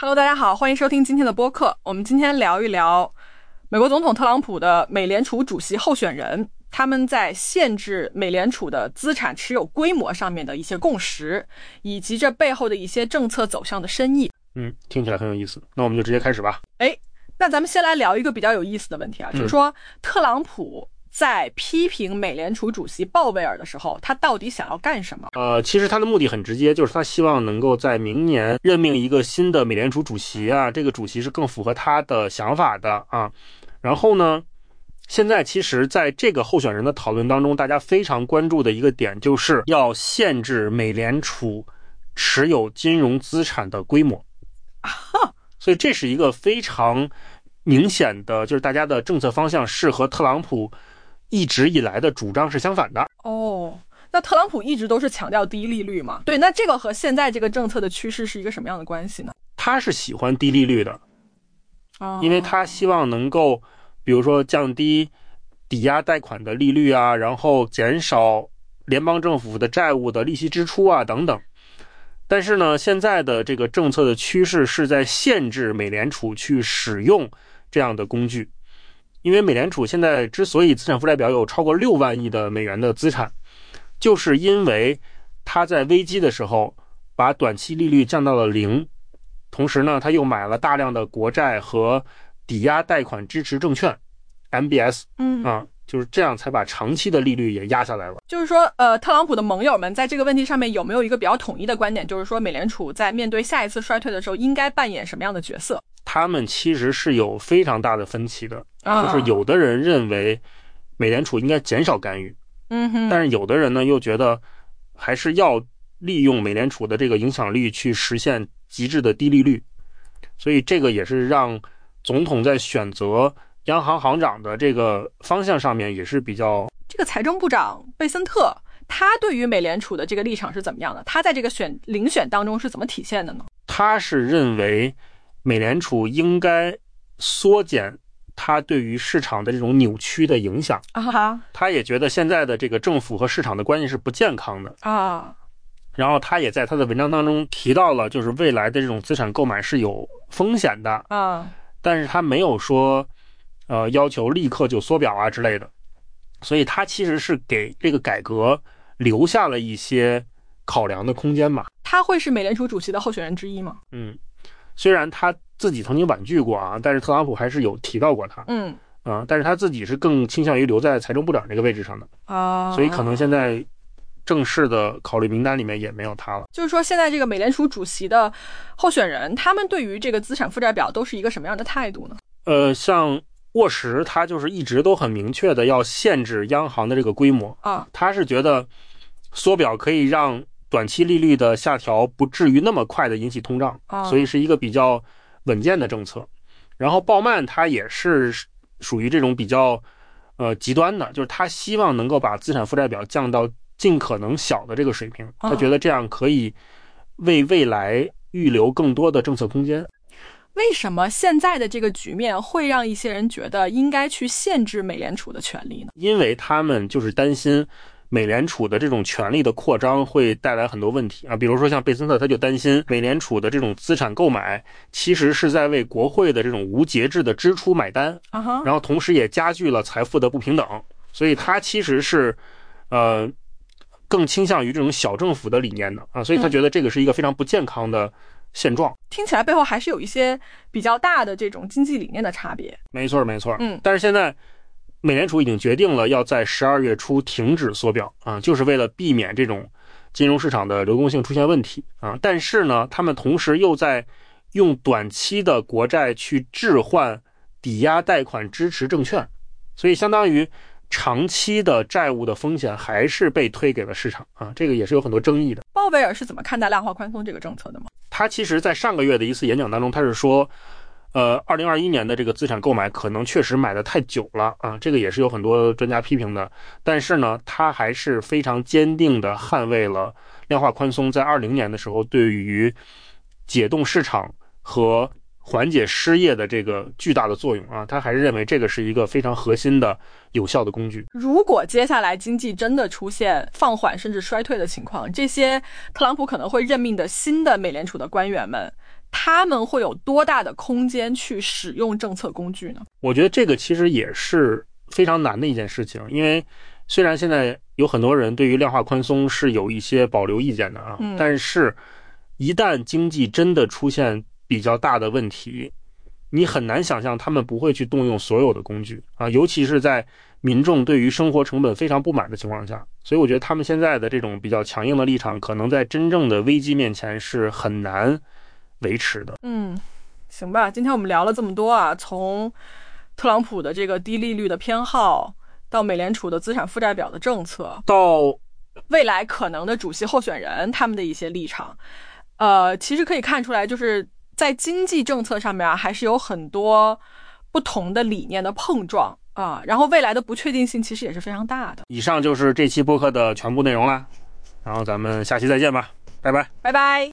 Hello， 大家好，欢迎收听今天的播客。我们今天聊一聊美国总统特朗普的美联储主席候选人，他们在限制美联储的资产持有规模上面的一些共识，以及这背后的一些政策走向的深意。 听起来很有意思。那我们就直接开始吧。 那咱们先来聊一个比较有意思的问题啊，就是说特朗普在批评美联储主席鲍威尔的时候，他到底想要干什么？ 其实他的目的很直接，就是他希望能够在明年任命一个新的美联储主席啊，这个主席是更符合他的想法的啊。然后呢，现在其实在这个候选人的讨论当中，大家非常关注的一个点就是要限制美联储持有金融资产的规模。所以这是一个非常明显的，就是大家的政策方向是和特朗普一直以来的主张是相反的。 那特朗普一直都是强调低利率嘛？对，那这个和现在这个政策的趋势是一个什么样的关系呢？ 他是喜欢低利率的，因为他希望能够比如说降低抵押贷款的利率啊，然后减少联邦政府的债务的利息支出啊等等。但是呢，现在的这个政策的趋势是在限制美联储去使用这样的工具。因为美联储现在之所以资产负债表有超过6万亿的美元的资产，就是因为它在危机的时候把短期利率降到了0，同时呢，它又买了大量的国债和抵押贷款支持证券 MBS， 就是这样才把长期的利率也压下来了。 就是说特朗普的盟友们在这个问题上面有没有一个比较统一的观点，就是说美联储在面对下一次衰退的时候应该扮演什么样的角色？ 他们其实是有非常大的分歧的，就是有的人认为美联储应该减少干预，但是有的人呢又觉得还是要利用美联储的这个影响力去实现极致的低利率。所以这个也是让总统在选择央行行长的这个方向上面也是比较。 这个财政部长贝森特他对于美联储的这个立场是怎么样的？他在这个遴选当中是怎么体现的呢？ 他是认为美联储应该缩减它对于市场的这种扭曲的影响他也觉得现在的这个政府和市场的关系是不健康的然后他也在他的文章当中提到了，就是未来的这种资产购买是有风险的但是他没有说要求立刻就缩表啊之类的。所以他其实是给这个改革留下了一些考量的空间嘛。 他会是美联储主席的候选人之一吗？ 虽然他自己曾经婉拒过啊，但是特朗普还是有提到过他。但是他自己是更倾向于留在财政部长这个位置上的所以可能现在正式的考虑名单里面也没有他了。 就是说现在这个美联储主席的候选人，他们对于这个资产负债表都是一个什么样的态度呢？ 像沃什他就是一直都很明确的要限制央行的这个规模他是觉得缩表可以让短期利率的下调不至于那么快的引起通胀所以是一个比较稳健的政策。然后鲍曼他也是属于这种比较极端的，就是他希望能够把资产负债表降到尽可能小的这个水平他觉得这样可以为未来预留更多的政策空间。 为什么现在的这个局面会让一些人觉得应该去限制美联储的权利呢？ 因为他们就是担心美联储的这种权力的扩张会带来很多问题比如说像贝森特他就担心美联储的这种资产购买其实是在为国会的这种无节制的支出买单然后同时也加剧了财富的不平等。所以他其实是更倾向于这种小政府的理念的所以他觉得这个是一个非常不健康的现状。 听起来背后还是有一些比较大的这种经济理念的差别。 没错但是现在美联储已经决定了要在12月初停止缩表就是为了避免这种金融市场的流动性出现问题但是呢，他们同时又在用短期的国债去置换抵押贷款支持证券，所以相当于长期的债务的风险还是被推给了市场这个也是有很多争议的。 鲍威尔是怎么看待量化宽松这个政策的吗？ 他其实在上个月的一次演讲当中他是说2021年的这个资产购买可能确实买得太久了这个也是有很多专家批评的。但是呢，他还是非常坚定地捍卫了量化宽松在20年的时候对于解冻市场和缓解失业的这个巨大的作用他还是认为这个是一个非常核心的有效的工具。 如果接下来经济真的出现放缓甚至衰退的情况，这些特朗普可能会任命的新的美联储的官员们， 他们会有多大的空间去使用政策工具呢？ 我觉得这个其实也是非常难的一件事情，因为虽然现在有很多人对于量化宽松是有一些保留意见的啊，但是一旦经济真的出现比较大的问题，你很难想象他们不会去动用所有的工具啊，尤其是在民众对于生活成本非常不满的情况下。所以我觉得他们现在的这种比较强硬的立场，可能在真正的危机面前是很难维持的。 行吧，今天我们聊了这么多啊，从特朗普的这个低利率的偏好，到美联储的资产负债表的政策， 到未来可能的主席候选人他们的一些立场，其实可以看出来，就是在经济政策上面啊，还是有很多不同的理念的碰撞啊，然后未来的不确定性其实也是非常大的。 以上就是这期播客的全部内容啦，然后咱们下期再见吧，拜拜， 拜拜。